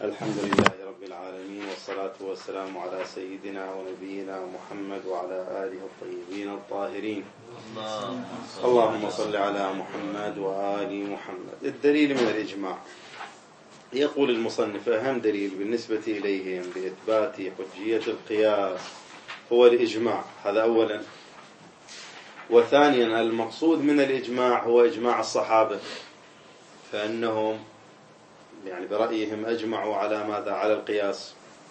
الحمد لله رب العالمين، والصلاة والسلام على سيدنا ونبينا محمد وعلى آله الطيبين الطاهرين. اللهم صل على محمد وآل محمد. الدليل من الإجماع. يقول المصنف: أهم دليل بالنسبة إليهم لإثبات حجية القياس هو الإجماع، هذا أولا. وثانيا المقصود من الإجماع هو إجماع الصحابة، فإنهم يعني برأيهم أجمعوا على ماذا؟ على القياس،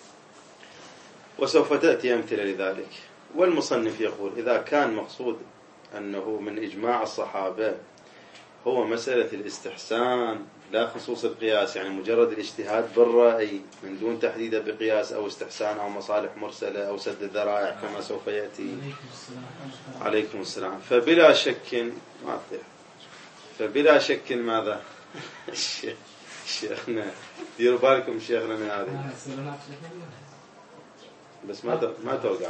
وسوف تأتي أمثلة لذلك. والمصنف يقول: إذا كان مقصود أنه من إجماع الصحابة هو مسألة الاستحسان لا خصوص القياس، يعني مجرد الاجتهاد بالرأي من دون تحديد بقياس أو استحسان أو مصالح مرسلة أو سد الذرائع كما سوف يأتي. عليكم السلام. فبلا شك ماذا؟ شيخنا ديروا بالكم، شيخنا من هذه، بس ما توقع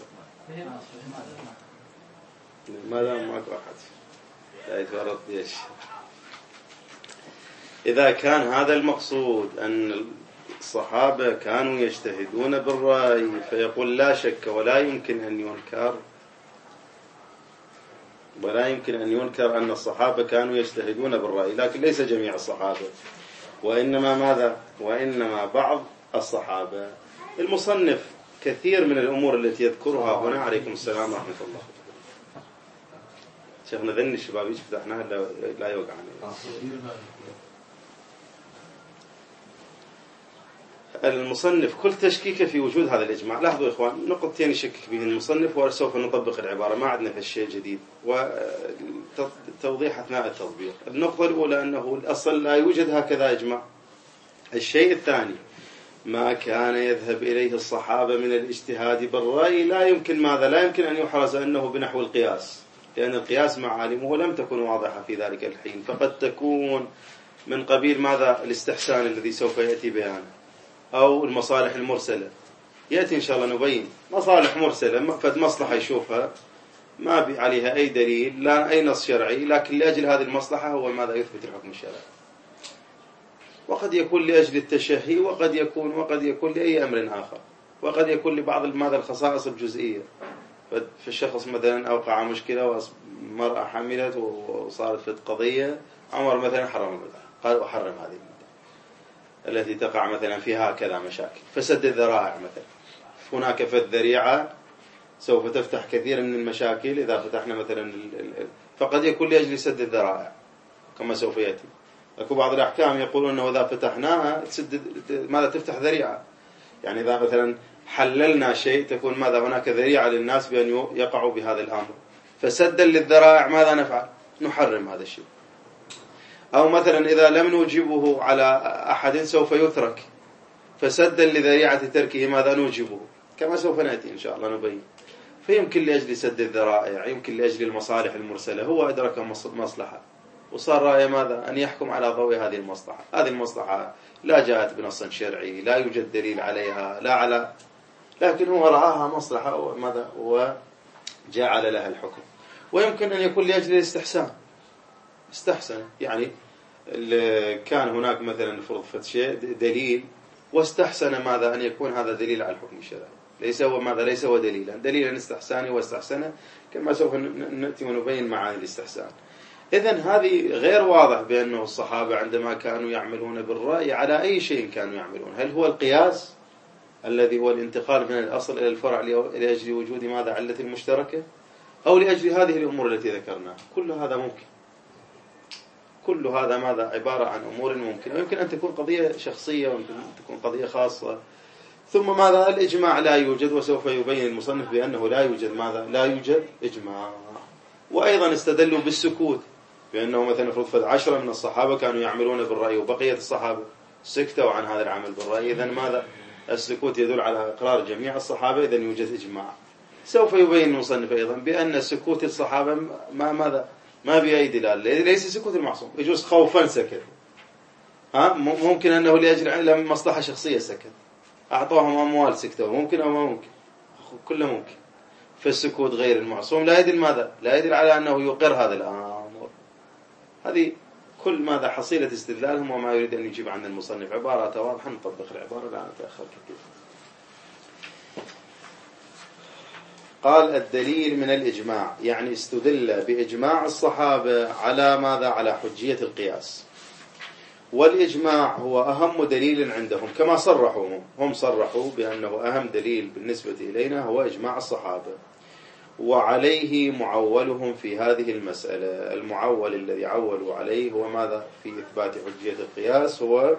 ما دام ماكو أحد لا يتورط ليش. إذا كان هذا المقصود أن الصحابة كانوا يجتهدون بالرأي، فيقول لا شك ولا يمكن أن ينكر أن الصحابة كانوا يجتهدون بالرأي، لكن ليس جميع الصحابة، وإنما ماذا؟ وإنما بعض الصحابة. المصنف كثير من الأمور التي يذكرها هنا. عليكم السلام ورحمة الله. شيخنا ذني الشباب فتحناها لا يوقع عني. المصنف كل تشكيك في وجود هذا الإجماع. لاحظوا إخوان، نقطتين يشكك به المصنف وسوف نطبق العبارة، ما عندنا في الشيء جديد، وتوضيح أثناء التطبيق. النقطة الأولى أنه الأصل لا يوجد هكذا إجماع. الشيء الثاني: ما كان يذهب إليه الصحابة من الاجتهاد بالرأي لا يمكن أن يحرز أنه بنحو القياس، لأن القياس معالمه لم تكن واضحة في ذلك الحين، فقد تكون من قبيل ماذا؟ الاستحسان الذي سوف يأتي بيانه، أو المصالح المرسلة. يأتي إن شاء الله نبين مصالح مرسلة، فد مصلحة يشوفها ما بي عليها أي دليل لا أي نص شرعي، لكن لأجل هذه المصلحة هو ماذا؟ يثبت الحكم الشرعي. وقد يكون لأجل التشهي، وقد يكون لأي أمر آخر، وقد يكون لبعض ماذا؟ الخصائص الجزئية. فالشخص مثلا أوقع مشكلة ومرأة حملت وصارت في قضية، عمر مثلا حرم المتعة، قال أحرم هذه المتعة التي تقع مثلا فيها كذا مشاكل، فسد الذرائع مثلا. هناك فالذريعة سوف تفتح كثير من المشاكل إذا فتحنا مثلا فقد يكون لأجل سد الذرائع كما سوف يأتي. أكو بعض الأحكام يقولون أنه إذا فتحناها ماذا؟ تفتح ذريعة، يعني إذا مثلا حللنا شيء تكون ماذا؟ هناك ذريعة للناس بأن يقعوا بهذا الأمر، فسدا للذرائع ماذا نفعل؟ نحرم هذا الشيء. أو مثلا إذا لم نوجبه على أحد سوف يترك، فسدا لذريعة تركه ماذا؟ نوجبه، كما سوف نأتي إن شاء الله نبين. فيمكن لأجل سد الذرائع، يمكن لأجل المصالح المرسلة، هو أدرك مصلحة وصار رأي ماذا؟ أن يحكم على ضوء هذه المصلحة. هذه المصلحة لا جاءت بنص شرعي، لا يوجد دليل عليها، لكن هو رآها مصلحة وماذا؟ وجعل لها الحكم. ويمكن أن يكون لأجل الاستحسان، استحسن، يعني كان هناك مثلا فرض شيء دليل واستحسن ماذا؟ أن يكون هذا دليل على الحكم الشرعي، ليس هو دليلا استحساني واستحسنه، كما سوف نأتي ونبين معاني الاستحسان. إذن هذه غير واضح بأنه الصحابة عندما كانوا يعملون بالرأي على أي شيء كانوا يعملون. هل هو القياس الذي هو الانتقال من الأصل إلى الفرع لأجل وجود ماذا؟ علة المشتركة، أو لأجل هذه الأمور التي ذكرناها؟ كل هذا ممكن، كل هذا ماذا؟ عبارة عن أمور ممكن، ويمكن أن تكون قضية شخصية، ويمكن أن تكون قضية خاصة. ثم ماذا؟ الإجماع لا يوجد، وسوف يبين المصنف بأنه لا يوجد ماذا؟ لا يوجد إجماع. وأيضا استدلوا بالسكوت، بأنه مثلا فرض 10 من الصحابة كانوا يعملون بالرأي وبقية الصحابة سكتوا عن هذا العمل بالرأي. إذن ماذا؟ السكوت يدل على إقرار جميع الصحابة، إذن يوجد إجماع. سوف يبين المصنف أيضا بأن سكوت الصحابة ما بأي دلالة، ليس سكوت المعصوم، يجوز خوفا سكت، ممكن أنه لأجل مصلحة شخصية سكت، أعطوهم أموال سكتوا، ممكن أو ما ممكن، كله ممكن. فالسكوت غير المعصوم لا يدل ماذا؟ لا يدل على أنه يقر هذا الأمر. هذه كل ماذا حصيلة استدلالهم وما يريد أن يجيب عن المصنف عبارة واضحة، نطبق العبارة لا نتأخر كثير. قال الدليل من الإجماع، يعني استدل بإجماع الصحابة على ماذا؟ على حجية القياس. والإجماع هو أهم دليل عندهم كما صرحوا هم صرحوا بأنه أهم دليل بالنسبة إلينا هو إجماع الصحابة، وعليه معولهم في هذه المسألة. المعول الذي عولوا عليه هو ماذا في إثبات حجية القياس؟ هو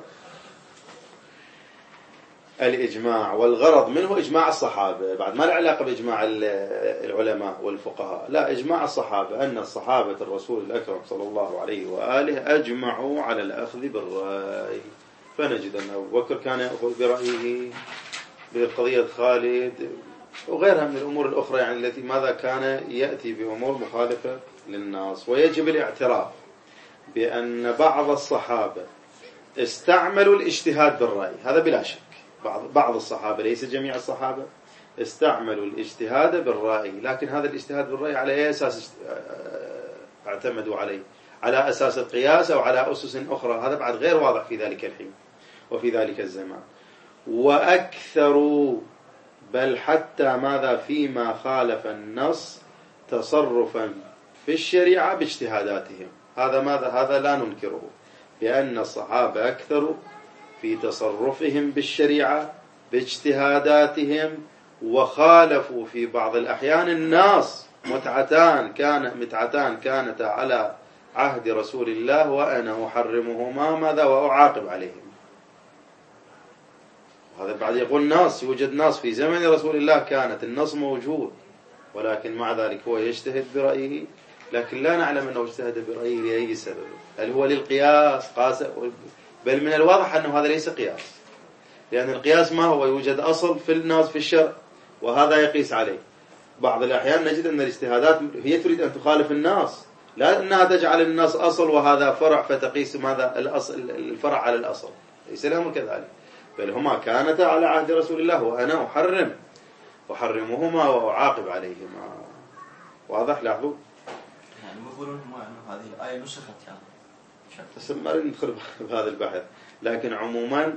الإجماع، والغرض منه إجماع الصحابة، بعد ما له علاقة بإجماع العلماء والفقهاء، لا، إجماع الصحابة، أن الصحابة الرسول الأكرم صلى الله عليه وآله أجمعوا على الأخذ بالرأي. فنجد أن أبو بكر كان يأخذ برأيه بقضية خالد وغيرها من الأمور الأخرى، يعني التي ماذا كان يأتي بأمور مخالفة للناس. ويجب الاعتراف بأن بعض الصحابة استعملوا الاجتهاد بالرأي، هذا بلا شك. بعض الصحابة، ليس جميع الصحابة، استعملوا الاجتهاد بالرأي، لكن هذا الاجتهاد بالرأي على أي أساس اعتمدوا عليه؟ على أساس القياس أو على أسس أخرى؟ هذا بعد غير واضح في ذلك الحين وفي ذلك الزمان. وأكثروا، بل حتى ماذا فيما خالف النص تصرفا في الشريعة باجتهاداتهم. هذا ماذا؟ هذا لا ننكره، بأن الصحابة أكثروا في تصرفهم بالشريعة باجتهاداتهم، وخالفوا في بعض الأحيان الناس. متعتان كانتا على عهد رسول الله وأنا أحرمهما ماذا وأعاقب عليهم. هذا بعد يقول ناس، يوجد ناس في زمن رسول الله كانت النص موجود، ولكن مع ذلك هو يجتهد برأيه، لكن لا نعلم أنه اجتهد برأيه لأي سبب. هل هو للقياس قاس؟ بل من الواضح أنه هذا ليس قياس، لأن القياس ما هو؟ يوجد أصل في الناس في الشرع وهذا يقيس عليه. بعض الأحيان نجد أن الاجتهادات هي تريد أن تخالف الناس، لا أنها تجعل الناس أصل وهذا فرع فتقيس ماذا؟ الأصل الفرع على الأصل، ليس لهم كذلك، بل هما كانتا على عهد رسول الله وأنا أحرمهما وأعاقب عليهما. واضح؟ لاحظوا يعني يقولون أنه هذه الآية نسخت يعني بس ما ندخل بهذا البحث، لكن عموما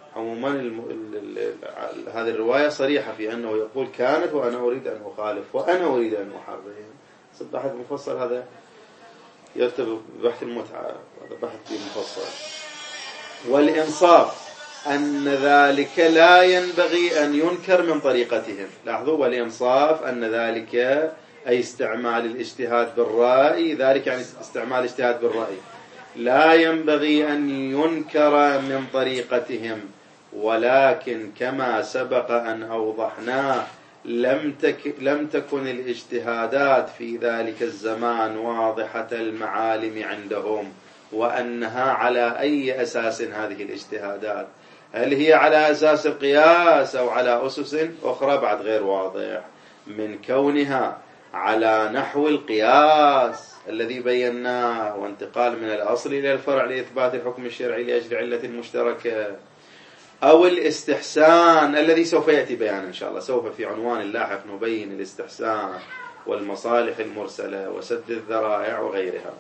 هذه الرواية صريحة في أنه يقول كانت وأنا أريد أن أخالف وأنا أريد أن أحرم. بحث مفصل هذا يرتبط ببحث المتعة، هذا بحث مفصل. والإنصاف أن ذلك لا ينبغي أن ينكر من طريقتهم. لاحظوا، والإنصاف أن ذلك أي استعمال الاجتهاد بالرأي، ذلك يعني استعمال الاجتهاد بالرأي لا ينبغي أن ينكر من طريقتهم، ولكن كما سبق أن أوضحناه لم تكن الاجتهادات في ذلك الزمان واضحة المعالم عندهم، وأنها على أي أساس هذه الاجتهادات؟ هل هي على أساس القياس أو على أسس أخرى؟ بعد غير واضح. من كونها على نحو القياس الذي بيناه، وانتقال من الأصل إلى الفرع لإثبات الحكم الشرعي لأجل علة مشتركة، أو الاستحسان الذي سوف يأتي بيان إن شاء الله، سوف في عنوان لاحق نبين الاستحسان والمصالح المرسلة وسد الذرائع وغيرها.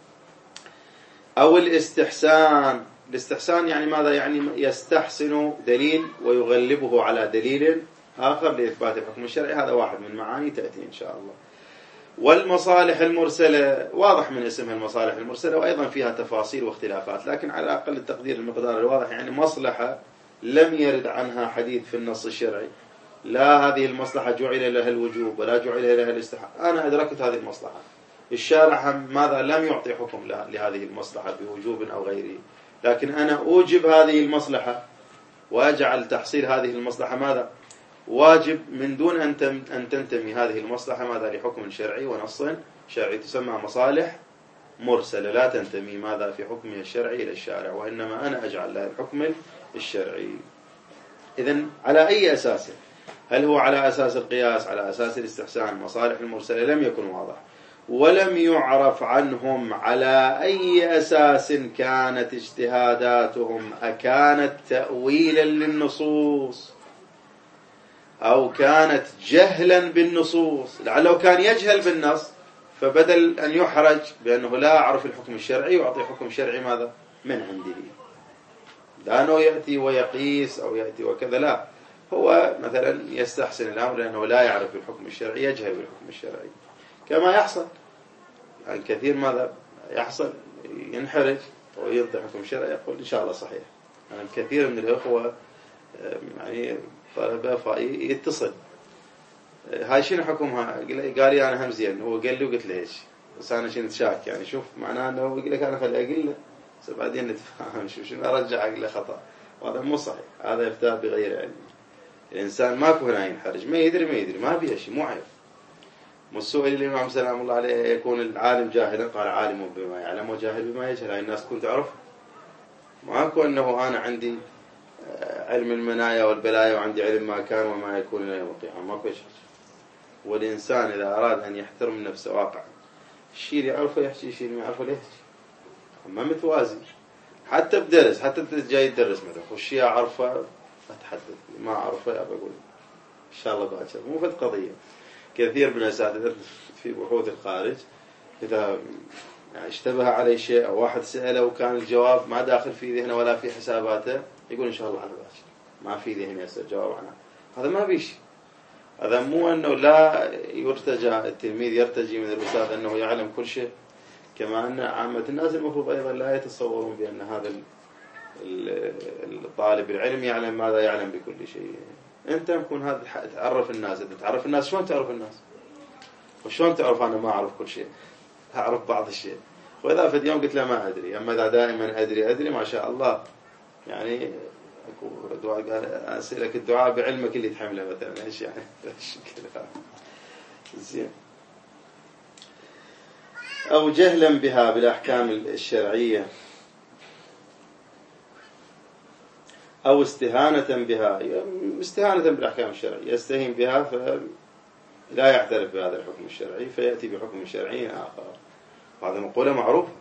أو الاستحسان يعني ماذا؟ يعني يستحسن دليل ويغلبه على دليل آخر لإثبات الحكم الشرعي، هذا واحد من معاني تأتي إن شاء الله. والمصالح المرسلة واضح من اسمها المصالح المرسلة، وأيضا فيها تفاصيل واختلافات، لكن على أقل التقدير المقدار الواضح يعني مصلحة لم يرد عنها حديث في النص الشرعي، لا هذه المصلحة جعل لها الوجوب ولا جعل لها الاستحباب، أنا أدركت هذه المصلحة، الشارع ماذا؟ لم يعطي حكم لهذه المصلحة بوجوب أو غيره، لكن أنا أوجب هذه المصلحة وأجعل تحصيل هذه المصلحة ماذا؟ واجب، من دون أن تنتمي هذه المصلحة ماذا؟ لحكم شرعي ونص شرعي، تسمى مصالح مرسلة، لا تنتمي ماذا؟ في حكمها الشرعي إلى الشارع، وإنما أنا أجعل لها الحكم الشرعي. إذن على أي أساس؟ هل هو على أساس القياس؟ على أساس الاستحسان؟ مصالح المرسلة لم يكن واضح، ولم يعرف عنهم على أي أساس كانت اجتهاداتهم، أكانت تأويلا للنصوص أو كانت جهلا بالنصوص. لعله كان يجهل بالنص فبدل أن يحرج بأنه لا أعرف الحكم الشرعي وأعطي حكم شرعي ماذا من عنده، لا أنه يأتي ويقيس أو يأتي وكذا، لا، هو مثلا يستحسن الأمر لأنه لا يعرف الحكم الشرعي، يجهل بالحكم الشرعي، كما يحصل الكثير ماذا يحصل ينحرج ويعطي حكم شرعي يقول إن شاء الله صحيح. يعني الكثير من الأخوة يعني طلبة يتصل هاي شنو حكمها، قال لي أنا هم زين، هو قال لي وقلت له إيش، بس أنا شنو شاك، يعني شوف معناه أنه يقول لك أنا خلي أقول له بس بعدين نتفاهم شنو أرجع أقول له خطأ، وهذا مو صحيح، هذا إفتاء بغير علم. الإنسان ماكو هنا ينحرج، ما يدري ما بيه شيء، مو عيب. والسؤال الإمام سلام الله عليه يكون العالم جاهلا، قال عالم بما يعلم وجاهل بما يجهل، هاي الناس تكون تعرف، ماكو أنه أنا عندي علم المنايا والبلايا وعندي علم ما كان وما يكون إلى يوم القيامة، ماكو شيء. والإنسان إذا أراد أن يحترم نفسه واقعا، الشيء اللي يعرفه يحكي، الشيء اللي ما يعرفه يحكي، أما متوازي. حتى بدرس، حتى أنت جاي تدرس مثلا والشيء أعرفه أتحدث، ما أعرفه أقول إن شاء الله باكر، مو فد قضية. كثير من الأساتذة في بحوث الخارج إذا يعني اشتبه عليه شيء أو واحد سأله وكان الجواب ما داخل في ذهنه ولا في حساباته، يقول إن شاء الله على باكر، ما في ذهني هسه جواب عنه. هذا ما بيش، هذا مو أنه لا يرتجى التلميذ يرتجي من الأستاذ أنه يعلم كل شيء، كما أن عامة الناس المفروض أيضا لا يتصورون بأن هذا الطالب العلم يعلم ماذا يعلم بكل شيء. أنت يكون هذا تعرف الناس، أنت تعرف الناس، شلون تعرف الناس؟ وشلون تعرف أنا ما أعرف كل شيء، أعرف بعض الشيء. وإذا في اليوم قلت له ما أدري، أما إذا دائما أدري ما شاء الله، يعني أكو دعاء قال أسألك الدعاء بعلمك اللي تحمله مثلا، إيش يعني إيش كذا زين. أو جهلا بها بالأحكام الشرعية، أو استهانة بها، استهانة بالأحكام الشرعية، يستهين بها فلا يعترف بهذا الحكم الشرعي فيأتي بحكم شرعي آخر. وهذا مقولة معروفة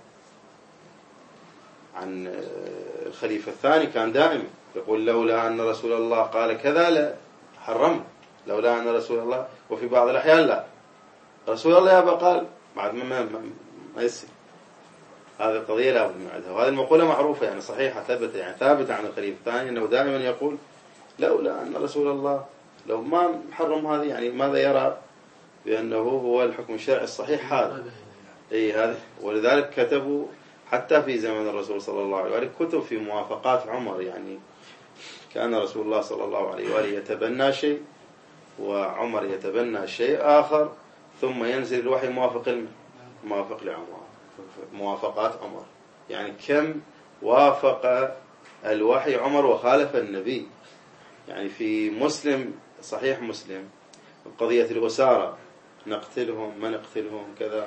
عن الخليفة الثاني، كان دائما يقول لولا أن رسول الله قال كذا لا حرمنا، لولا أن رسول الله، وفي بعض الأحيان لا رسول الله يابا قال بعد ما يصير. هذه القضية لا بد من عندها، وهذه المقولة معروفة يعني صحيحة ثابتة عن الخليفة الثاني أنه دائما يقول لولا أن رسول الله، لو ما حرم هذه يعني ماذا يرى بأنه هو الحكم الشرعي الصحيح هذا. هذا ولذلك كتبوا حتى في زمن الرسول صلى الله عليه وآله كتب في موافقات عمر، يعني كان رسول الله صلى الله عليه وآله يتبنى شيء وعمر يتبنى شيء آخر، ثم ينزل الوحي موافق لعمر، موافقات عمر. يعني كم وافق الوحي عمر وخالف النبي. يعني في مسلم، صحيح مسلم، قضية الأسارة، نقتلهم ما نقتلهم كذا،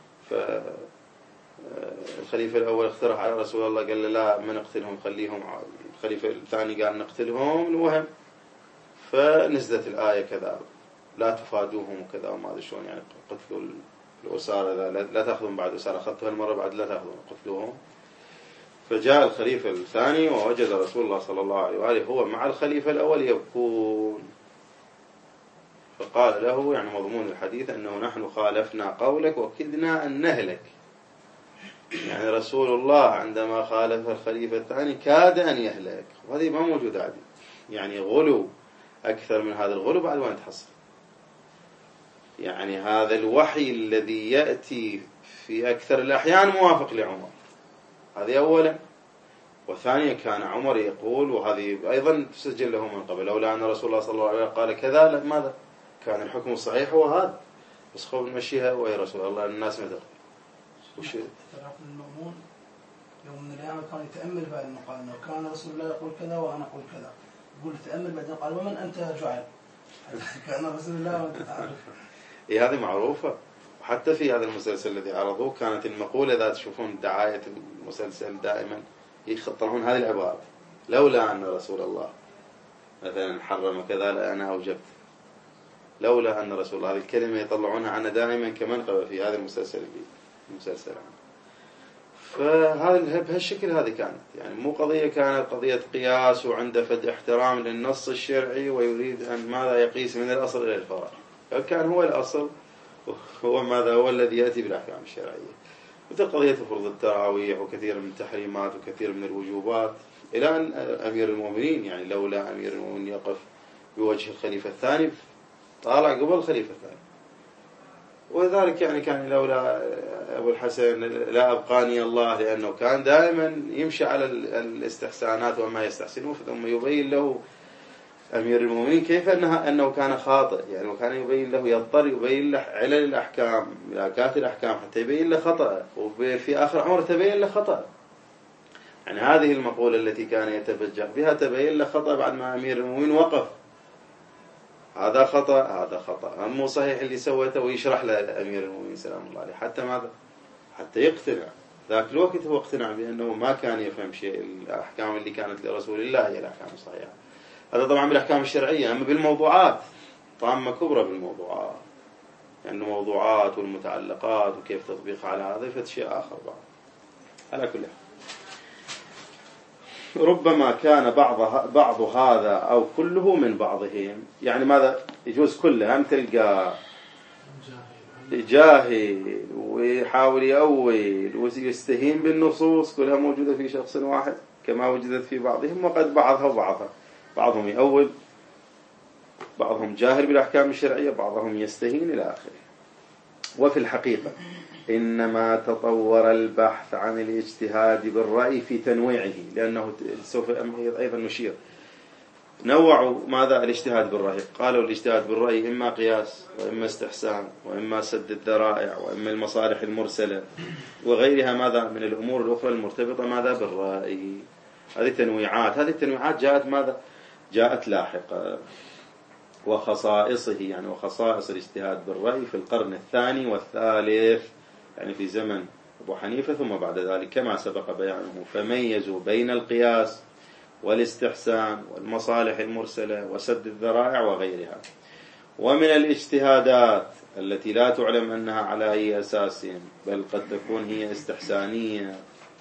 فالخليفة الأول اقترح على رسول الله قال له لا ما نقتلهم خليهم، الخليفة الثاني قال نقتلهم، المهم فنزلت الآية كذا لا تفادوهم وكذا وما أدري شلون، يعني قتلوا الأسارة، لا تأخذون بعد أسارة، أخذتها المرة بعد لا تأخذون، قتلوهم. فجاء الخليفة الثاني ووجد رسول الله صلى الله عليه وآله هو مع الخليفة الأول يبكون، فقال له يعني مضمون الحديث أنه نحن خالفنا قولك وكدنا أن نهلك. يعني رسول الله عندما خالف الخليفة الثاني كاد أن يهلك، وهذه ما موجودة عادي، يعني غلو أكثر من هذا الغلو بعد وين تحصل. يعني هذا الوحي الذي يأتي في أكثر الأحيان موافق لعمر، هذه أولا. وثانيا كان عمر يقول، وهذه أيضا تسجل له من قبل، لولا أن رسول الله صلى الله عليه وسلم قال كذا ماذا كان الحكم الصحيح هو هذا، بس خوف نمشيها ويا رسول الله الناس ما تقبل. وش المأمون يوم من الأيام كان يتأمل بعد ما قال إنه كان رسول الله يقول كذا وأنا أقول كذا، يقول تأمل بعدين قال ومن أنت يا جعل؟ كان رسول الله وأنت تعرف. هذه معروفة. وحتى في هذا المسلسل الذي عرضوه كانت المقولة إذا تشوفون دعاية المسلسل دائما يخطرون هذه العبارة، لولا أن رسول الله مثلا حرم كذا لأنا أوجبت، لولا أن رسول الله، هذه الكلمة يطلعونها عنا دائما كمنقبة في هذا المسلسل فهذا بهالشكل هذه كانت، يعني مو قضية كانت قضية قياس وعنده فد احترام للنص الشرعي ويريد أن ماذا يقيس من الأصل إلى الفرع، كان هو الأصل هو ماذا؟ هو الذي يأتي بالأحكام الشرعية، مثل قضية فرض التراويح وكثير من التحريمات وكثير من الوجوبات، إلى أن أمير المؤمنين يعني لولا أمير المؤمنين يقف بوجه الخليفة الثاني طالع قبل الخليفة الثاني. وذلك يعني كان لولا أبو الحسن لا أبقاني الله، لأنه كان دائما يمشي على الاستحسانات وما يستحسنه، ثم يبين له أمير المؤمنين كيف أنه كان خاطئ، يعني وكان يبين له، يضطر يبين له علل الأحكام، ملاكات الأحكام، حتى يبين له خطأ، وفي آخر عمره تبين له خطأ. يعني هذه المقولة التي كان يتبجح بها تبين له خطأ بعد ما أمير المؤمنين وقف، هذا خطأ هذا خطأ، مو صحيح اللي سويته، ويشرح له أمير المؤمنين سلام الله عليه حتى ماذا؟ حتى يقتنع. ذاك الوقت هو اقتنع بأنه ما كان يفهم شيء، الأحكام اللي كانت لرسول الله هي الأحكام الصحيحة. هذا طبعا بالأحكام الشرعية. أما بالموضوعات طامة كبرى بالموضوعات، يعني الموضوعات والمتعلقات وكيف تطبيقها على هذا فشيء آخر بعض. على كل حال ربما كان بعض هذا أو كله من بعضهم، يعني ماذا يجوز كله، هم تلقى جاهل ويحاول يأول ويستهين بالنصوص كلها موجودة في شخص واحد كما وجدت في بعضهم، وقد بعضها وبعضها، بعضهم يأول، بعضهم جاهل بالأحكام الشرعية، بعضهم يستهين إلى آخره. وفي الحقيقة إنما تطور البحث عن الاجتهاد بالرأي في تنويعه، لأنه سوف أيضا نشير نوعوا ماذا الاجتهاد بالرأي. قالوا الاجتهاد بالرأي إما قياس، وإما استحسان، وإما سد الذرائع، وإما المصالح المرسلة، وغيرها ماذا من الأمور الأخرى المرتبطة ماذا بالرأي. هذه تنويعات، هذه التنويعات جاءت ماذا؟ جاءت لاحقا. وخصائصه يعني وخصائص الاجتهاد بالرأي في القرن الثاني والثالث، يعني في زمن أبو حنيفة، ثم بعد ذلك كما سبق بيانه، فميزوا بين القياس والاستحسان والمصالح المرسلة وسد الذرائع وغيرها. ومن الاجتهادات التي لا تعلم أنها على أي أساس، بل قد تكون هي استحسانية،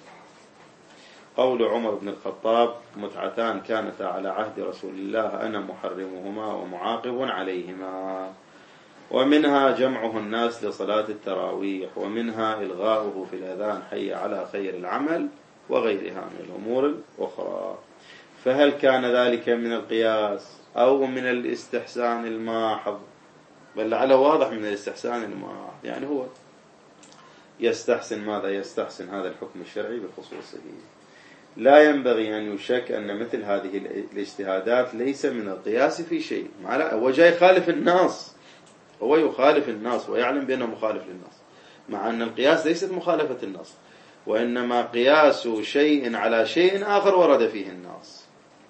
قول عمر بن الخطاب: متعتان كانتا على عهد رسول الله أنا محرمهما ومعاقب عليهما. ومنها جمعه الناس لصلاة التراويح، ومنها إلغاؤه في الأذان حي على خير العمل، وغيرها من الأمور الأخرى. فهل كان ذلك من القياس أو من الاستحسان الماحض؟ بل لعله واضح من الاستحسان الماحض، يعني هو يستحسن ماذا؟ يستحسن هذا الحكم الشرعي بخصوصه. لا ينبغي أن يشك أن مثل هذه الاجتهادات ليس من القياس في شيء. هو جاي يخالف الناس، هو يخالف الناس ويعلم بأنه مخالف للناس، مع أن القياس ليست مخالفة الناس، وإنما قياس شيء على شيء آخر ورد فيه الناس.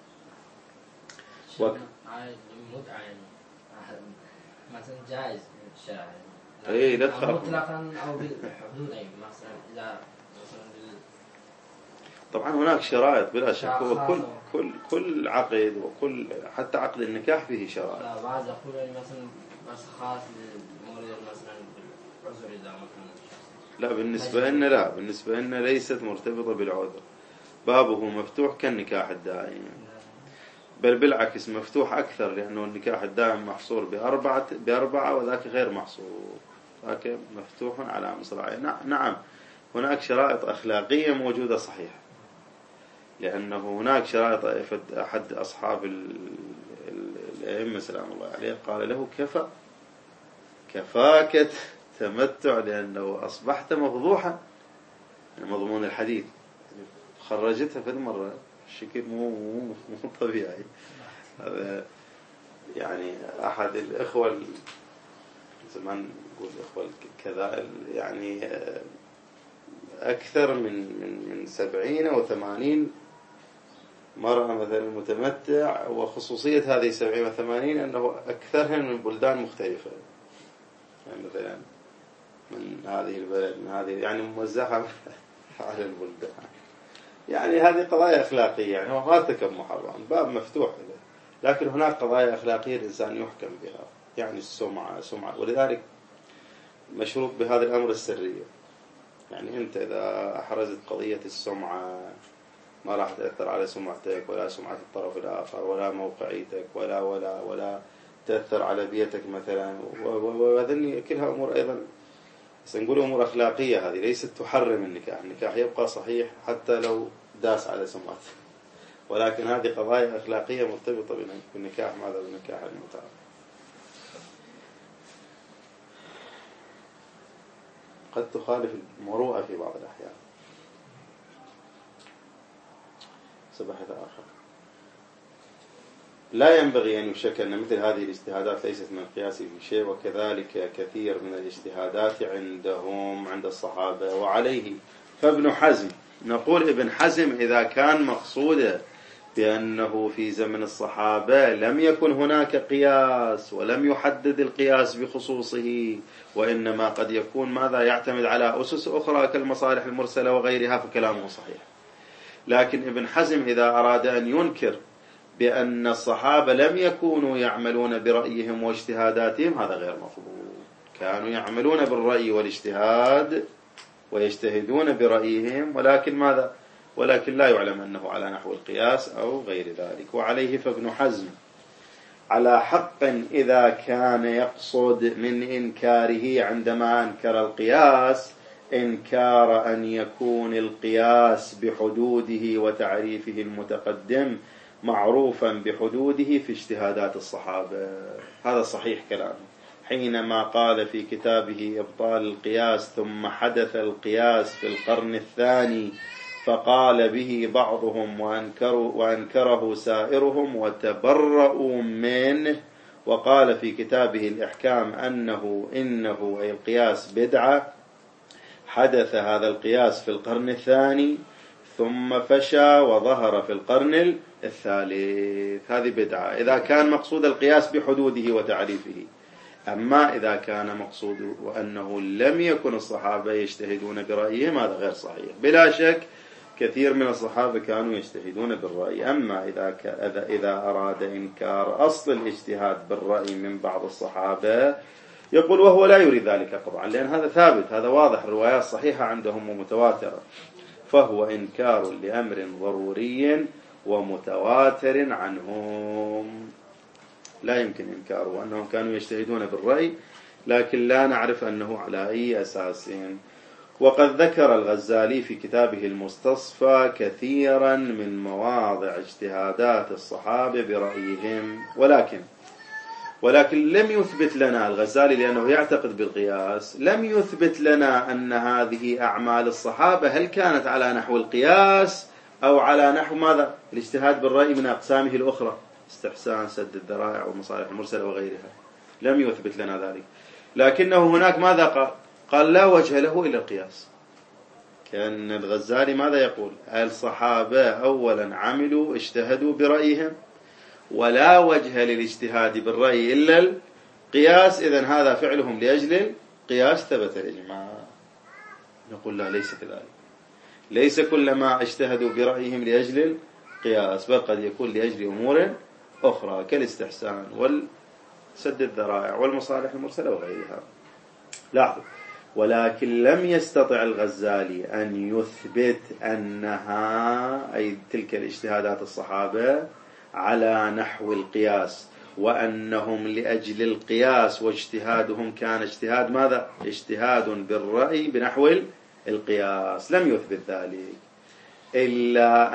مثلا جائز الشرع، اي لا تخاف مطلقا او بالحدود، اي مثلا اذا طبعا هناك شرائط بلا شك، هو كل عقد وكل حتى عقد النكاح فيه شرائط. لا بعض يقول مثلا بس خاص للمولد مثلا بالعذر اذا مثلا. لا بالنسبة لنا ليست مرتبطة بالعذر، بابه مفتوح كالنكاح الدائم، بل بالعكس مفتوح أكثر، لأنه النكاح الدائم محصور بأربعة وذاك غير محصور، ذاك مفتوح على مصراعيه. نعم هناك شرائط أخلاقية موجودة صحيح، لأنه هناك شرائط. أحد أصحاب الأئمة سلام الله عليه قال له: كفاك تمتع، لأنه أصبحت مفضوحا. يعني مضمون الحديث خرجتها في المرة الشكل مو طبيعي. هذا يعني أحد الإخوة زمان نقول إخوة كذا، يعني أكثر من 70 أو 80 مرأة مثلا متمتع، وخصوصية هذه 70 و 80 أنه أكثرهم من بلدان مختلفة، يعني مثلا من هذه البلد من هذه، يعني موزعة على البلدان. يعني هذه قضايا أخلاقية، يعني هو ما ارتكب محرم، باب مفتوح له، لكن هناك قضايا أخلاقية الإنسان يحكم بها، يعني السمعة، ولذلك مشروط بهذا الأمر السرية. يعني أنت إذا أحرزت قضية السمعة ما راح تأثر على سمعتك ولا سمعة الطرف الآخر ولا موقعيتك ولا تأثر على بيئتك مثلا، وهذني كلها أمور أيضا سنقول أمور أخلاقية، هذه ليست تحرم النكاح. النكاح يبقى صحيح حتى لو داس على سمعته، ولكن هذه قضايا أخلاقية مرتبطة بالنكاح. ماذا بالنكاح المتعة؟ قد تخالف المروءة في بعض الأحيان. سبحة آخر، لا ينبغي أن يشك أن مثل هذه الاجتهادات ليست من القياس في شيء، وكذلك كثير من الاجتهادات عندهم عند الصحابة وعليه. فابن حزم، نقول ابن حزم إذا كان مقصوده بأنه في زمن الصحابة لم يكن هناك قياس ولم يحدد القياس بخصوصه، وإنما قد يكون ماذا يعتمد على أسس أخرى كالمصالح المرسلة وغيرها، فكلامه صحيح. لكن ابن حزم إذا أراد أن ينكر بأن الصحابة لم يكونوا يعملون برأيهم واجتهاداتهم، هذا غير مقبول. كانوا يعملون بالرأي والاجتهاد ويجتهدون برأيهم، ولكن ماذا؟ ولكن لا يعلم أنه على نحو القياس أو غير ذلك. وعليه فابن حزم على حق إذا كان يقصد من إنكاره عندما أنكر القياس إنكار أن يكون القياس بحدوده وتعريفه المتقدم معروفا بحدوده في اجتهادات الصحابة. هذا صحيح كلامه حينما قال في كتابه إبطال القياس: ثم حدث القياس في القرن الثاني فقال به بعضهم وأنكره سائرهم وتبرؤوا منه. وقال في كتابه الإحكام إنه أي القياس بدعة، حدث هذا القياس في القرن الثاني ثم فشى وظهر في القرن الثالث. هذه بدعة إذا كان مقصود القياس بحدوده وتعريفه. أما إذا كان مقصود وأنه لم يكن الصحابة يجتهدون برأيهم، هذا غير صحيح. بلا شك كثير من الصحابة كانوا يجتهدون بالرأي. أما إذا أراد إنكار أصل الاجتهاد بالرأي من بعض الصحابة، يقول وهو لا يريد ذلك طبعا، لأن هذا ثابت، هذا واضح، الروايات صحيحة عندهم ومتواترة، فهو إنكار لأمر ضروري ومتواتر عنهم. لا يمكن إنكاره أنهم كانوا يجتهدون بالرأي، لكن لا نعرف أنه على أي أساس. وقد ذكر الغزالي في كتابه المستصفى كثيرا من مواضع اجتهادات الصحابة برأيهم، ولكن لم يثبت لنا الغزالي، لأنه يعتقد بالقياس، لم يثبت لنا أن هذه أعمال الصحابة هل كانت على نحو القياس أو على نحو ماذا؟ الاجتهاد بالرأي من أقسامه الأخرى، استحسان، سد الذرائع والمصالح المرسلة وغيرها. لم يثبت لنا ذلك، لكنه هناك ماذا قال لا وجه له إلى القياس. كان الغزالي ماذا يقول؟ الصحابة أولا عملوا اجتهدوا برأيهم، ولا وجه للاجتهاد بالرأي إلا القياس، إذن هذا فعلهم لأجل القياس ثبت الإجماع. نقول لا، ليس كذلك. ليس كلما اجتهدوا برأيهم لأجل القياس، بل قد يكون لأجل أمور أخرى كالاستحسان والسد الذرائع والمصالح المرسلة وغيرها. لاحظوا، ولكن لم يستطع الغزالي أن يثبت أنها أي تلك الاجتهادات الصحابة على نحو القياس، وأنهم لأجل القياس واجتهادهم كان اجتهاد ماذا؟ اجتهاد بالرأي بنحو القياس. لم يثبت ذلك، إلا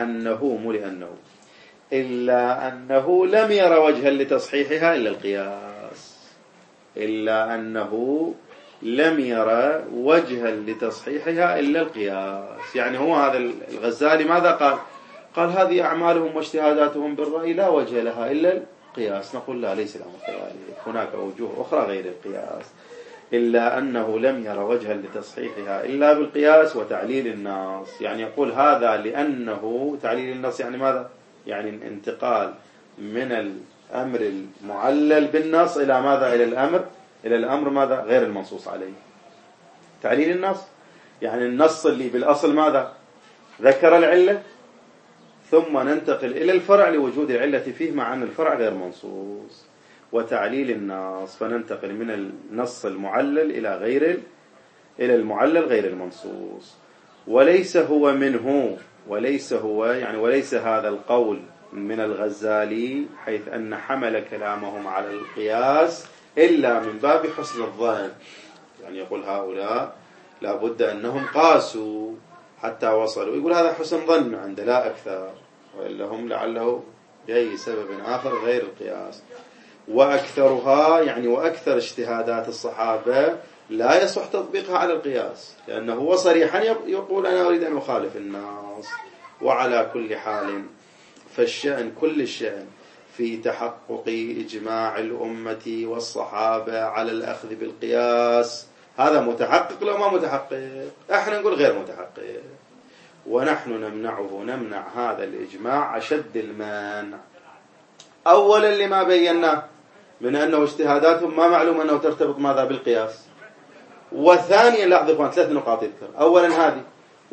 أنه لم ير وجها لتصحيحها إلا القياس. إلا أنه لم يرى وجها لتصحيحها إلا القياس. يعني هو هذا الغزالي ماذا قال هذه أعمالهم واجتهاداتهم بالرأي لا وجه لها إلا القياس. نقول لا، ليس الأمر كذلك، هناك وجوه أخرى غير القياس. إلا أنه لم يرى وجها لتصحيحها إلا بالقياس وتعليل النص. يعني يقول هذا لأنه تعليل النص يعني ماذا؟ يعني الانتقال من الأمر المعلل بالنص إلى ماذا؟ إلى الأمر ماذا؟ غير المنصوص عليه. تعليل النص يعني النص اللي بالأصل ماذا؟ ذكر العلة، ثم ننتقل إلى الفرع لوجود العلة فيه مع أن الفرع غير منصوص. وتعليل النص فننتقل من النص المعلل إلى المعلل غير المنصوص. وليس هو منه، وليس هذا القول من الغزالي حيث أن حمل كلامهم على القياس إلا من باب حسن الظن. يعني يقول هؤلاء لابد أنهم قاسوا حتى وصلوا، يقول هذا حسن ظن عند لا أكثر، وإلا هم لعله لأي سبب آخر غير القياس. وأكثرها يعني وأكثر اجتهادات الصحابة لا يصح تطبيقها على القياس، لأنه هو صريحا يقول أنا أريد أن أخالف الناس. وعلى كل حال فالشأن كل الشأن في تحقق إجماع الأمة والصحابة على الأخذ بالقياس. هذا متحقق لو ما متحقق، احنا نقول غير متحقق، ونحن نمنع هذا الإجماع أشد المانع. أولا لما بيناه من أنه اجتهاداتهم ما معلوم أنه ترتبط ماذا بالقياس، وثانيا لاحظوا إخوان 3 نقاط يذكر. أولا هذه،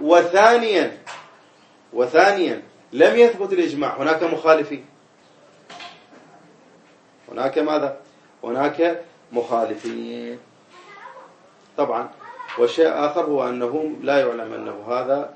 وثانيا لم يثبت الإجماع، هناك مخالفين، هناك ماذا؟ هناك مخالفين طبعا. والشيء آخر هو أنه لا يعلم أنه هذا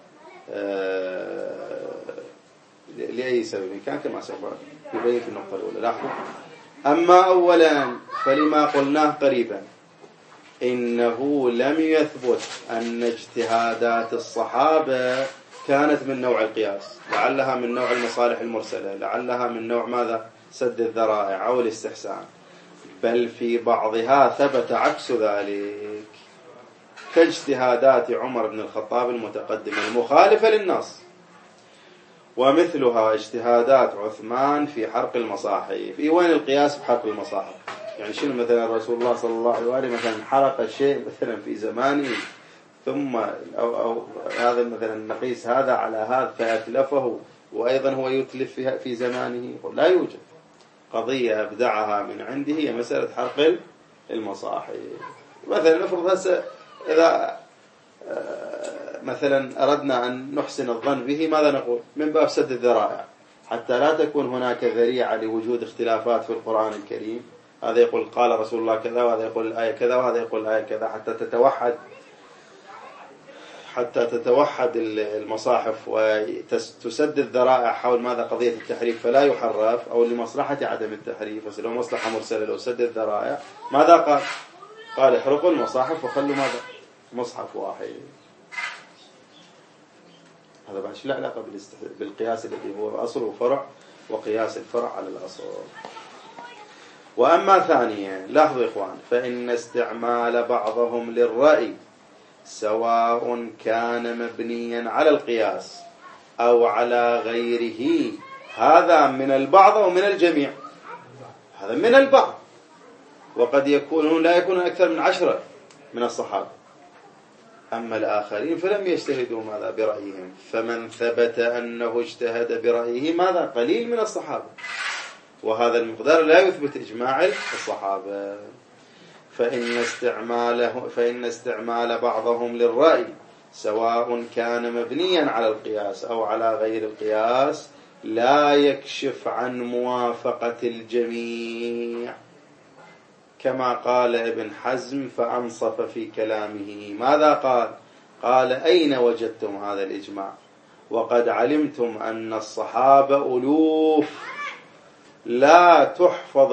لأي سبب كان، كما سوف يبين في النقطة الأولى. لاحظوا. أما أولا فلما قلناه قريبا إنه لم يثبت أن اجتهادات الصحابة كانت من نوع القياس، لعلها من نوع المصالح المرسلة، لعلها من نوع ماذا؟ سد الذرائع أو الاستحسان، بل في بعضها ثبت عكس ذلك، كاجتهادات عمر بن الخطاب المتقدمة المخالفة للنص، ومثلها اجتهادات عثمان في حرق المصاحف. في وين القياس بحرق المصاحف؟ يعني شنو مثلا رسول الله صلى الله عليه وآله مثلا حرق الشيء مثلا في زمانه، ثم أو هذا مثلا نقيس هذا على هذا فيتلفه، وأيضا هو يتلف في زمانه؟ لا يوجد. قضية أبدعها من عنده هي مسألة حرق المصاحف. مثلا نفرض هسه إذا مثلا أردنا أن نحسن الظن به، ماذا نقول؟ من باب سد الذرائع، حتى لا تكون هناك ذريعة لوجود اختلافات في القرآن الكريم. هذا يقول قال رسول الله كذا، وهذا يقول الآية كذا، وهذا يقول الآية كذا، حتى تتوحد المصاحف وتسد الذرائع حول ماذا؟ قضية التحريف، فلا يحرف، أو لمصلحة عدم التحريف. بس لو مصلحة مرسلة لو سد الذرائع ماذا قال؟ قال احرقوا المصاحف وخلوا ماذا؟ مصحف واحد. هذا بعد لا علاقة بالقياس الذي هو أصل وفرع، وقياس الفرع على الأصل. وأما ثانيا لاحظوا إخوان، فإن استعمال بعضهم للرأي سواء كان مبنيا على القياس أو على غيره، هذا من البعض أو من الجميع؟ هذا من البعض، وقد يكونون لا يكون أكثر من 10 من الصحابة. أما الآخرين فلم يجتهدوا ماذا؟ برأيهم. فمن ثبت أنه اجتهد برأيه ماذا؟ قليل من الصحابة، وهذا المقدار لا يثبت إجماع الصحابة. فإن استعمال بعضهم للرأي سواء كان مبنيا على القياس أو على غير القياس لا يكشف عن موافقة الجميع، كما قال ابن حزم فأنصف في كلامه. ماذا قال؟ قال أين وجدتم هذا الإجماع وقد علمتم أن الصحابة ألوف لا تحفظ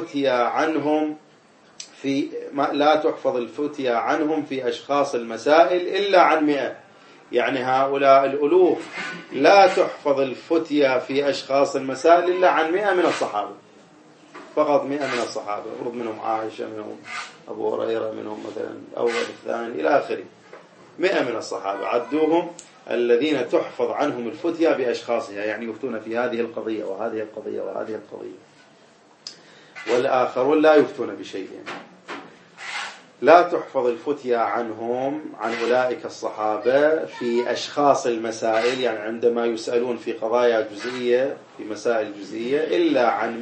الفتيا عنهم في أشخاص المسائل إلا عن 100. يعني هؤلاء الألوف لا تحفظ الفتيا في أشخاص المسائل إلا عن 100 من الصحابة، فقط 100 من الصحابة، أفرض منهم عائشة، منهم أبو هريرة، منهم مثلا أول الثاني إلى آخره. 100 من الصحابة عدوهم الذين تحفظ عنهم الفتيا بأشخاصها، يعني يفتون في هذه القضية وهذه القضية وهذه القضية، والآخرون لا يفتون بشيء. لا تحفظ الفتيا عنهم، عن أولئك الصحابة، في أشخاص المسائل، يعني عندما يسألون في قضايا جزئية، في مسائل جزئية، إلا عن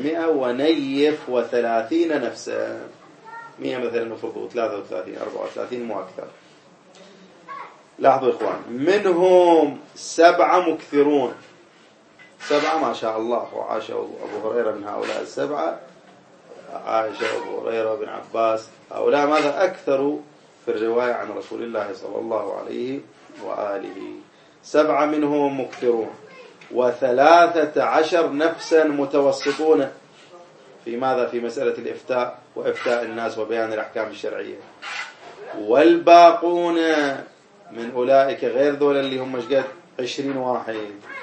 130 نفسا. 100 مثلا نفرضوا 33 34 مو أكثر. لاحظوا إخوان، منهم 7 مكثرون، 7 ما شاء الله، وعاش أبو هريرة من هؤلاء 7، عائشة وأبو هريرة وابن عباس، هؤلاء ماذا؟ أكثروا في الرواية عن رسول الله صلى الله عليه وآله. 7 منهم مكثرون، و13 نفسا متوسطون في ماذا؟ في مسألة الإفتاء وإفتاء الناس وبيان الأحكام الشرعية. والباقون من أولئك غير ذولا اللي هم مشقد 20 واحد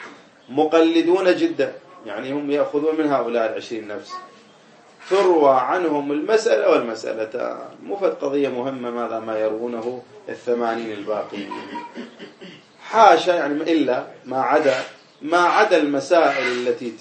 مقلدون جدا، يعني هم يأخذون من هؤلاء 20 نفس، تروى عنهم المسألة والمسألتان. مفد قضية مهمة ماذا ما يروونه 80 الباقين، حاشا يعني إلا ما عدا المسائل التي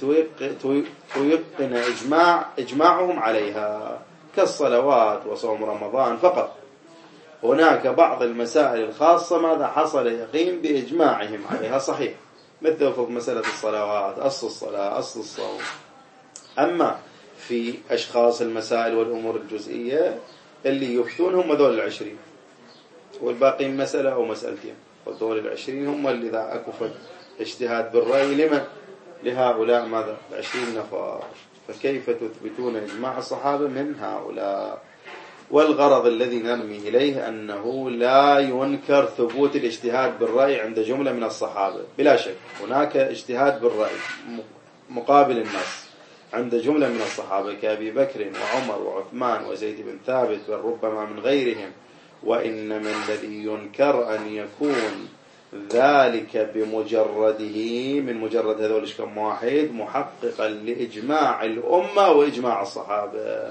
تيقن إجماعهم عليها كالصلوات وصوم رمضان فقط. هناك بعض المسائل الخاصة ماذا حصل يقين بإجماعهم عليها صحيح، مثل في مسألة الصلوات أصل الصلاة أصل الصوم. أما في أشخاص المسائل والأمور الجزئية اللي يفتون هم ذول 20، والباقين مسألة أو مسألتين، وذول 20 هم اللي ذا أكفت اجتهاد بالرأي لمن؟ لهؤلاء ماذا 20 نفر. فكيف تثبتون إجماع الصحابة من هؤلاء؟ والغرض الذي نرمي إليه أنه لا ينكر ثبوت الاجتهاد بالرأي عند جملة من الصحابة، بلا شك هناك اجتهاد بالرأي مقابل النص عند جملة من الصحابة كأبي بكر وعمر وعثمان وزيد بن ثابت، بل ربما من غيرهم. وإنما الذي ينكر أن يكون ذلك بمجرده من مجرد هذول كم واحد محققا لإجماع الأمة وإجماع الصحابة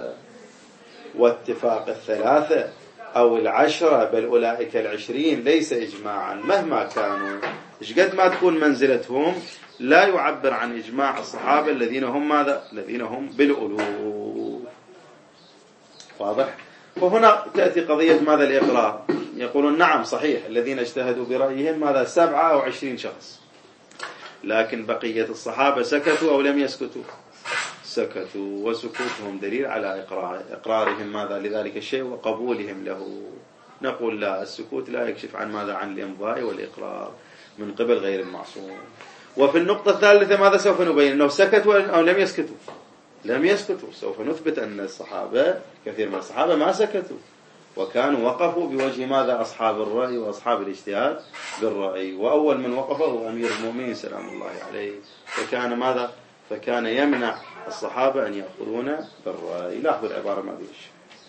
واتفاق 3 أو 10 بل أولئك 20 ليس إجماعا مهما كانوا قد ما تكون منزلتهم، لا يعبر عن إجماع الصحابة الذين هم ماذا؟ الذين هم بالألوف. واضح؟ وهنا تأتي قضية ماذا؟ الإقرار. يقولون نعم صحيح الذين اجتهدوا برأيهم ماذا 7 أو 20 شخص، لكن بقية الصحابة سكتوا أو لم يسكتوا؟ سكتوا، وسكوتهم دليل على إقرارهم ماذا لذلك الشيء وقبولهم له. نقول لا، السكوت لا يكشف عن ماذا؟ عن الإمضاء والإقرار من قبل غير المعصوم. وفي النقطة الثالثة ماذا سوف نبين؟ أنه سكتوا أو لم يسكتوا؟ لم يسكتوا. سوف نثبت أن الصحابة كثير من الصحابة ما سكتوا، وكانوا وقفوا بوجه ماذا؟ أصحاب الرأي وأصحاب الاجتهاد بالرأي. وأول من وقفه هو أمير المؤمنين سلام الله عليه، فكان ماذا؟ فكان يمنع الصحابة أن يأخذون بالرأي. لاحظوا العبارة ما بيش.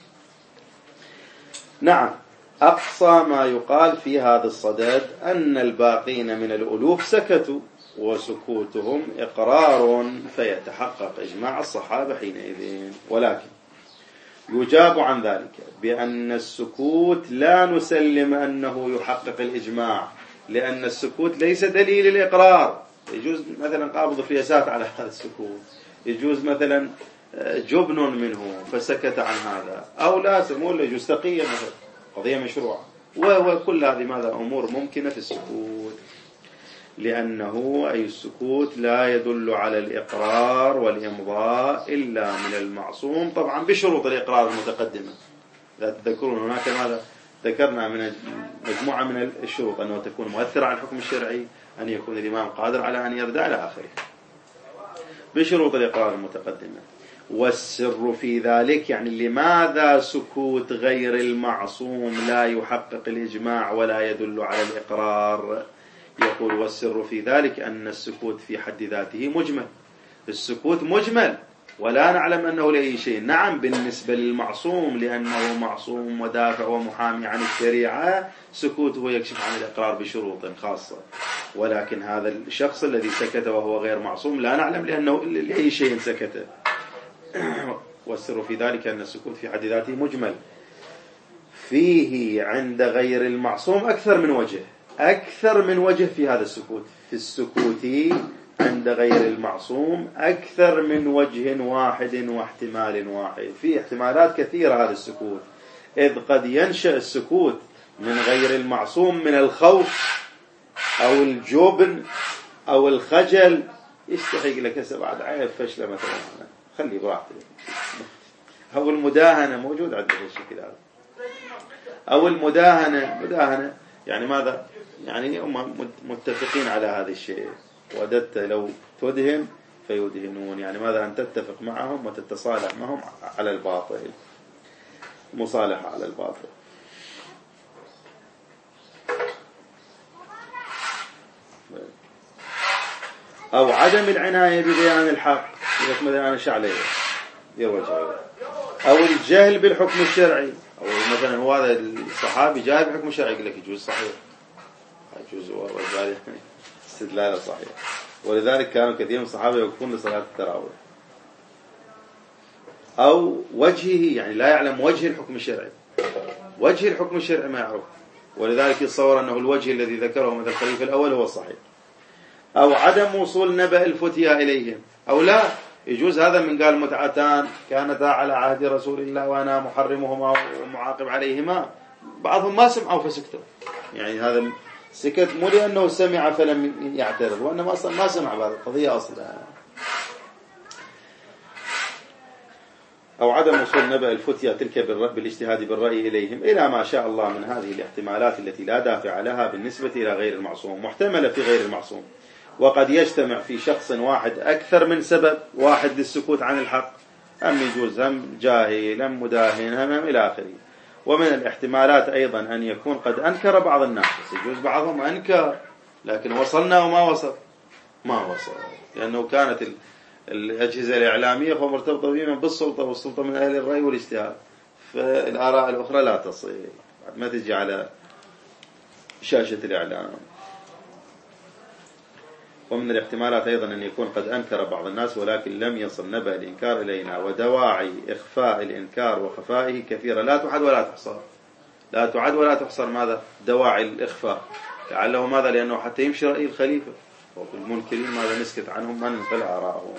نعم، أقصى ما يقال في هذا الصدد أن الباقين من الألوف سكتوا، وسكوتهم إقرار فيتحقق إجماع الصحابة حينئذ. ولكن يجاب عن ذلك بأن السكوت لا نسلم أنه يحقق الإجماع، لأن السكوت ليس دليل الإقرار. يجوز مثلا قابض فياسات على هذا السكوت، يجوز مثلا جبن منه فسكت عن هذا، أو لا سمول يجوز تقية مثلا قضية مشروعة، وكل هذه ماذا؟ أمور ممكنة في السكوت، لأنه أي السكوت لا يدل على الإقرار والإمضاء إلا من المعصوم، طبعا بشروط الإقرار المتقدمة. لا تذكرون هناك ماذا ذكرنا من مجموعة من الشروط، أنه تكون مؤثرة على الحكم الشرعي، أن يكون الإمام قادر على أن يردع إلى آخره بشروط الإقرار المتقدمة. والسر في ذلك يعني لماذا سكوت غير المعصوم لا يحقق الإجماع ولا يدل على الإقرار؟ يقول والسر في ذلك أن السكوت في حد ذاته مجمل. السكوت مجمل ولا نعلم أنه لأي شيء. نعم بالنسبة للمعصوم لأنه معصوم ودافع ومحامي عن الشريعة سكوته يكشف عن الإقرار بشروط خاصة، ولكن هذا الشخص الذي سكت وهو غير معصوم لا نعلم لأنه لأي شيء سكت. والسر في ذلك أن السكوت في حد ذاته مجمل فيه عند غير المعصوم أكثر من وجه في هذا السكوت. في السكوت عند غير المعصوم أكثر من وجه واحد واحتمال واحد، في احتمالات كثيرة هذا السكوت، إذ قد ينشأ السكوت من غير المعصوم من الخوف أو الجبن أو الخجل، يستحق لك 7 عيب فشلة مثلا، خلي براحتك، أو المداهنة موجود عندنا الشكل هذا، أو المداهنة يعني ماذا؟ يعني هم متفقين على هذا الشيء، وددت لو تدهن فيدهنون، يعني ماذا؟ أن تتفق معهم وتتصالح معهم على الباطل، مصالحة على الباطل. أو عدم العناية ببيان الحق مثلا أنا شعلي يرجع، أو الجهل بالحكم الشرعي، أو مثلا هو هذا الصحابي جاهل بالحكم الشرعي يقول لك يجوز صحيح، يجوز والرجال استدلاله صحيح. ولذلك كانوا كثير من الصحابة يوقفون لصلاة التراويح. أو وجهه، يعني لا يعلم وجه الحكم الشرعي، وجه الحكم الشرعي ما يعرف، ولذلك يتصور أنه الوجه الذي ذكره مثل الخليفة الأول هو الصحيح. أو عدم وصول نبأ الفتيا إليهم، أو لا يجوز هذا من قال متعتان كانتا على عهد رسول الله وأنا محرمهما ومعاقب عليهما، بعضهم ما سمعوا فسكتوا، يعني هذا سكت مو لأنه سمع فلم يعترض، وأنما أصلا ما سمع بهذه القضية أصلا. أو عدم وصول نبأ الفتيا تلك بالاجتهاد بالرأي إليهم إلى ما شاء الله من هذه الاحتمالات التي لا دافع لها بالنسبة إلى غير المعصوم، محتملة في غير المعصوم، وقد يجتمع في شخص واحد أكثر من سبب واحد للسكوت عن الحق، أم يجوز هم جاهل هم مداهن هم إلى آخره. ومن الاحتمالات أيضا أن يكون قد أنكر بعض الناس، يجوز بعضهم أنكر لكن وصلنا وما وصل، ما وصل، لأنه كانت الأجهزة الإعلامية مرتبطة بهم بالسلطة، والسلطة من أهل الرأي والاجتهاد، فالآراء الأخرى لا تصل ما تجي على شاشة الإعلام. ومن الاحتمالات أيضا أن يكون قد أنكر بعض الناس ولكن لم يصل نبأ الإنكار إلينا، ودواعي إخفاء الإنكار وخفائه كثيرة لا تعد ولا تحصر، لا تعد ولا تحصر. ماذا دواعي الإخفاء؟ لعله ماذا؟ لأنه حتى يمشي رأي الخليفة، والمنكرين ماذا نسكت عنهم ما ننقل آراءهم.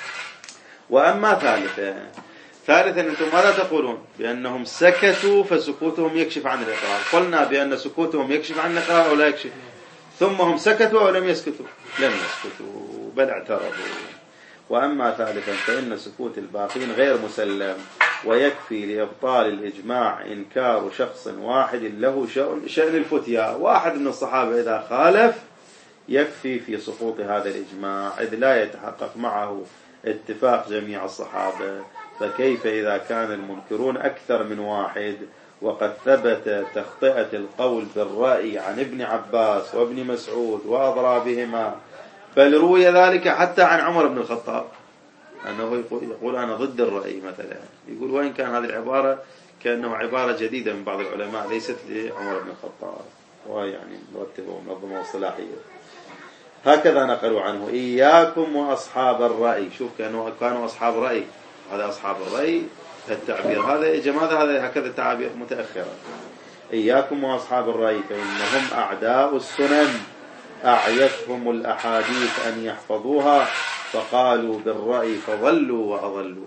وأما ثالثا أنتم ماذا تقولون؟ بأنهم سكتوا فسكوتهم يكشف عن الإقرار. قلنا بأن سكوتهم يكشف عن الإقرار أو لا يكشف، ثم هم سكتوا أو لم يسكتوا؟ لم يسكتوا بل اعترضوا. وأما ثالثا فإن سكوت الباقين غير مسلم، ويكفي لإبطال الإجماع إنكار شخص واحد له شأن الفتيا، واحد من الصحابة إذا خالف يكفي في سقوط هذا الإجماع، إذ لا يتحقق معه اتفاق جميع الصحابة، فكيف إذا كان المنكرون أكثر من واحد؟ وقد ثبت تخطئة القول بالرأي عن ابن عباس وابن مسعود وأضرابهما، بل روي ذلك حتى عن عمر بن الخطاب أنه يقول أنا ضد الرأي مثلا، يقول وإن كان هذه العبارة كأنه عبارة جديدة من بعض العلماء ليست لعمر بن الخطاب، ويعني مرتبة ومنظمة وصلاحية. هكذا نقلوا عنه إياكم وأصحاب الرأي. شوف كانوا أصحاب رأي، هذا أصحاب الرأي التعبير هذا يا جماعة هذا هكذا تعبير متأخرة. إياكم وأصحاب الرأي فإنهم أعداء السنن، أعيتهم الأحاديث أن يحفظوها فقالوا بالرأي فضلوا وأضلوا.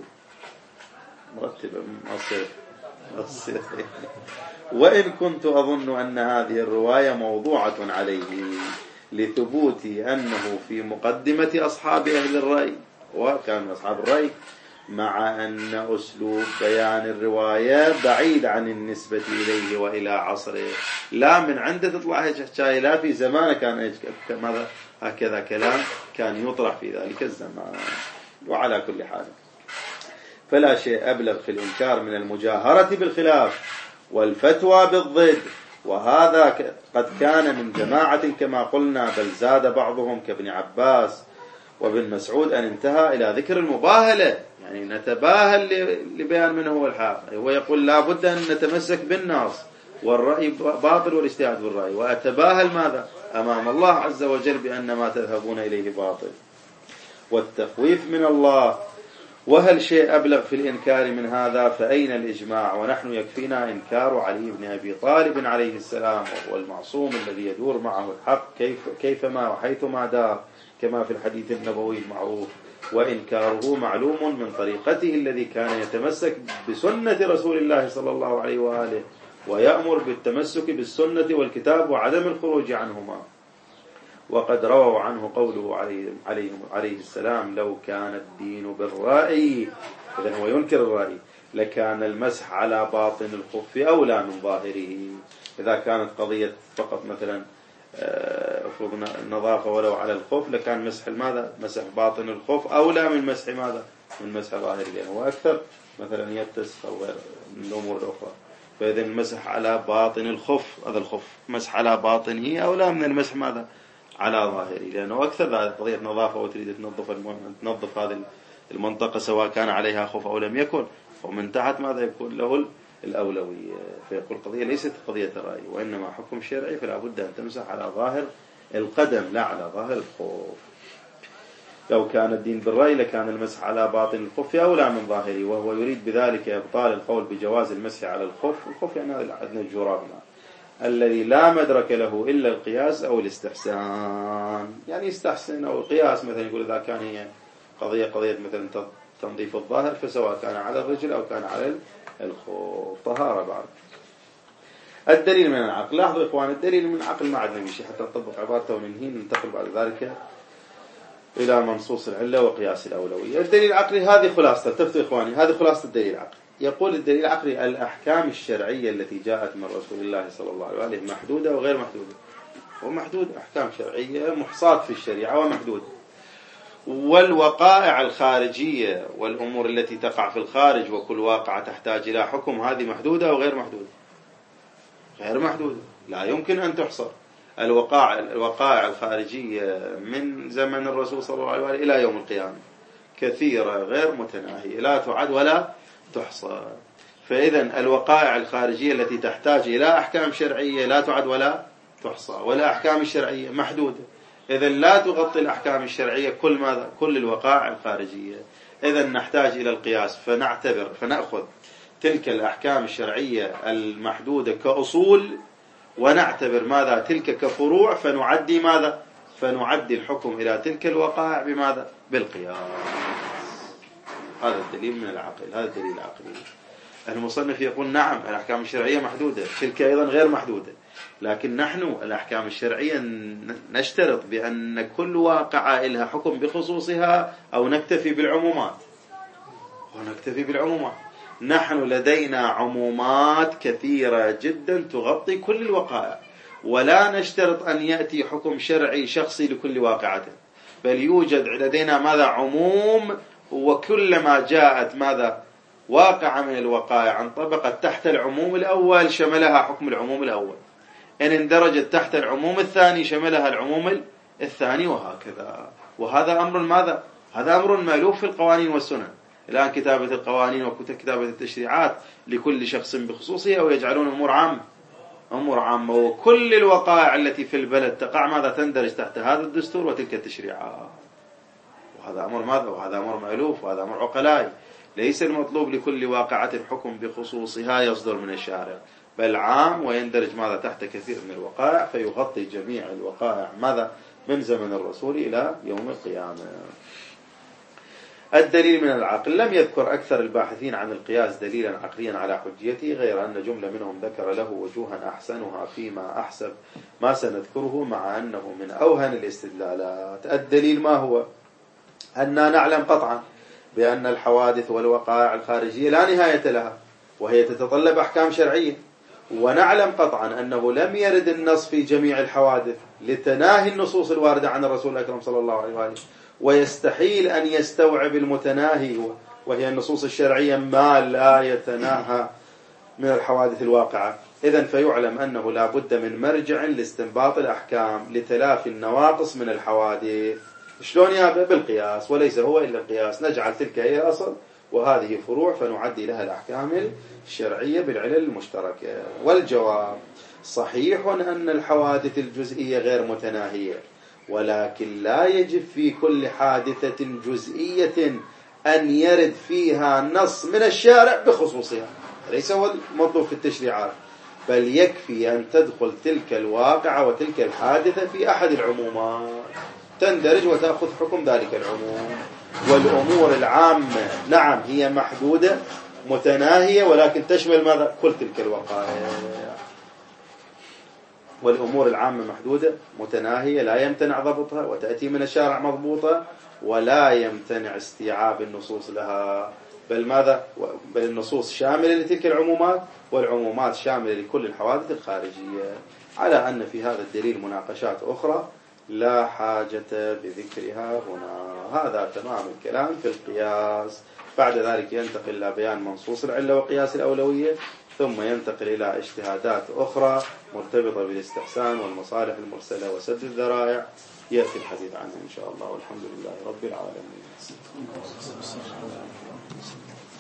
مرتبة أصير. وإن كنت أظن أن هذه الرواية موضوعة عليه لثبوت أنه في مقدمة أصحاب أهل الرأي، وكان أصحاب الرأي، مع أن أسلوب بيان الرواية بعيد عن النسبة إليه وإلى عصره، لا من عنده تطلع حكاية، لا في زمانه كان ماذا هكذا كلام كان يطرح في ذلك الزمان. وعلى كل حال فلا شيء أبلغ في الإنكار من المجاهرة بالخلاف والفتوى بالضد، وهذا قد كان من جماعة كما قلنا، بل زاد بعضهم كابن عباس وابن مسعود أن انتهى إلى ذكر المباهلة، يعني نتباهل لبيان من هو الحق. هو يقول لا بد أن نتمسك بالنص والرأي باطل والاجتهاد بالرأي، وأتباهل ماذا أمام الله عز وجل بأن ما تذهبون إليه باطل. والتخويف من الله، وهل شيء أبلغ في الإنكار من هذا؟ فأين الإجماع؟ ونحن يكفينا إنكار علي بن أبي طالب عليه السلام، وهو المعصوم الذي يدور معه الحق كيفما وحيثما دار، كما في الحديث النبوي المعروف، وإنكاره معلوم من طريقته الذي كان يتمسك بسنة رسول الله صلى الله عليه وآله، ويأمر بالتمسك بالسنة والكتاب وعدم الخروج عنهما. وقد رووا عنه قوله عليه السلام لو كان الدين بالرأي، إذن هو ينكر الرأي، لكان المسح على باطن الخف أولى من ظاهره. إذا كانت قضية فقط مثلا النظافة ولو على الخف، لكان مسح ماذا؟ مسح باطن الخف أولى من مسح ماذا؟ من مسح ظاهره، لأنه هو أكثر مثلا يتسخ أو غير من الأمور الأخرى. فإذا المسح على باطن الخف، هذا الخف مسح على باطنه أولى من المسح ماذا؟ على ظاهري، لأنه أكثر قضية نظافة وتريد تنظف هذه المنطقة سواء كان عليها خوف أو لم يكن، ومن تحت ماذا يكون له الأولوية. فيقول القضية ليست قضية رأي وإنما حكم شرعي، فلا بد أن تمسح على ظاهر القدم لا على ظاهر الخوف. لو كان الدين بالرأي لكان المسح على باطن الخف أولى من ظاهره، وهو يريد بذلك إبطال القول بجواز المسح على الخف. الخف يعني عندنا الجراب الذي لا مدرك له إلا القياس أو الاستحسان، يعني يستحسن أو القياس، مثلا يقول إذا كان هي قضية مثلا تنظيف الظاهر، فسواء كان على الرجل أو كان على الخف طهارة بعد. الدليل من العقل، لاحظوا إخوان الدليل من العقل ما عندنا شيء حتى نطبق عبارته وننهي، ننتقل بعد ذلك إلى منصوص العلة وقياس الأولوية. الدليل العقلي هذه خلاصة، تفتوا إخواني، هذه خلاصة الدليل العقلي. يقول الدليل العقلي الأحكام الشرعية التي جاءت من رسول الله صلى الله عليه وآله محدودة وغير محدودة. ومحدود أحكام شرعية محصاة في الشريعة ومحدودة. والوقائع الخارجية والأمور التي تقع في الخارج وكل واقعة تحتاج إلى حكم، هذه محدودة وغير محدودة. غير محدودة لا يمكن أن تحصر. الوقائع الخارجية من زمن الرسول صلى الله عليه وآله إلى يوم القيامة كثيرة غير متناهية لا تعد ولا تحصى. فإذا الوقائع الخارجية التي تحتاج إلى أحكام شرعية لا تعد ولا تحصى، والأحكام الشرعية محدودة. إذا لا تغطي الأحكام الشرعية كل الوقائع الخارجية. إذا نحتاج إلى القياس، فنأخذ تلك الأحكام الشرعية المحدودة كأصول، ونعتبر ماذا تلك كفروع، فنعدي ماذا؟ فنعدي الحكم إلى تلك الوقائع بماذا؟ بالقياس. هذا الدليل من العقل، هذا الدليل العقلي. المصنف يقول نعم الأحكام الشرعية محدودة، تلك أيضا غير محدودة، لكن نحن الأحكام الشرعية نشترط بأن كل واقعة لها حكم بخصوصها، أو نكتفي بالعمومات. نحن لدينا عمومات كثيرة جدا تغطي كل الوقائع، ولا نشترط أن يأتي حكم شرعي شخصي لكل واقعة، بل يوجد لدينا ماذا؟ عموم، وكلما جاءت ماذا؟ واقعة من الوقائع انطبقت تحت العموم الأول شملها حكم العموم الأول، إن اندرجت تحت العموم الثاني شملها العموم الثاني، وهكذا. وهذا أمر ماذا؟ هذا أمر مألوف في القوانين والسنن. الآن كتابة القوانين وكتابة التشريعات لكل شخص بخصوصه، أو يجعلون أمور عامة، وكل الوقائع التي في البلد تقع ماذا؟ تندرج تحت هذا الدستور وتلك التشريعات. وهذا أمر ماذا؟ وهذا أمر مألوف، وهذا أمر عقلائي. ليس المطلوب لكل واقعة حكم بخصوصها يصدر من الشارع، بل عام ويندرج ماذا؟ تحت كثير من الوقائع، فيغطي جميع الوقائع ماذا؟ من زمن الرسول إلى يوم القيامة. الدليل من العقل، لم يذكر أكثر الباحثين عن القياس دليلا عقليا على حجيته، غير أن جملة منهم ذكر له وجوها أحسنها فيما أحسب ما سنذكره، مع أنه من أوهن الاستدلالات. الدليل ما هو؟ أننا نعلم قطعا بأن الحوادث والوقائع الخارجية لا نهاية لها، وهي تتطلب أحكام شرعية. ونعلم قطعا أنه لم يرد النص في جميع الحوادث لتناهي النصوص الواردة عن الرسول الأكرم صلى الله عليه وآله، ويستحيل أن يستوعب المتناهي وهي النصوص الشرعية ما لا يتناهى من الحوادث الواقعة. إذن فيعلم أنه لا بد من مرجع لاستنباط الأحكام لتلافي النواقص من الحوادث. شلون؟ بالقياس، وليس هو إلا القياس. نجعل تلك هي الأصل وهذه فروع، فنعدي لها الأحكام الشرعية بالعلل المشتركة. والجواب صحيح أن الحوادث الجزئية غير متناهية، ولكن لا يجب في كل حادثة جزئية أن يرد فيها نص من الشارع بخصوصها، ليس هو المطلوب في التشريعات، بل يكفي أن تدخل تلك الواقعة وتلك الحادثة في أحد العمومات، تندرج وتأخذ حكم ذلك العموم. والأمور العامة نعم هي محدودة متناهية، ولكن تشمل ماذا؟ كل تلك الوقائع. والأمور العامة محدودة متناهية لا يمتنع ضبطها، وتأتي من الشارع مضبوطة، ولا يمتنع استيعاب النصوص لها، بل ماذا؟ بل النصوص شاملة لتلك العمومات، والعمومات شاملة لكل الحوادث الخارجية. على أن في هذا الدليل مناقشات أخرى لا حاجة بذكرها هنا. هذا تمام الكلام في القياس. بعد ذلك ينتقل إلى بيان منصوص العلة وقياس الأولوية، ثم ينتقل إلى اجتهادات أخرى مرتبطة بالاستحسان والمصالح المرسلة وسد الذرائع، يأتي الحديث عنها إن شاء الله، والحمد لله رب العالمين.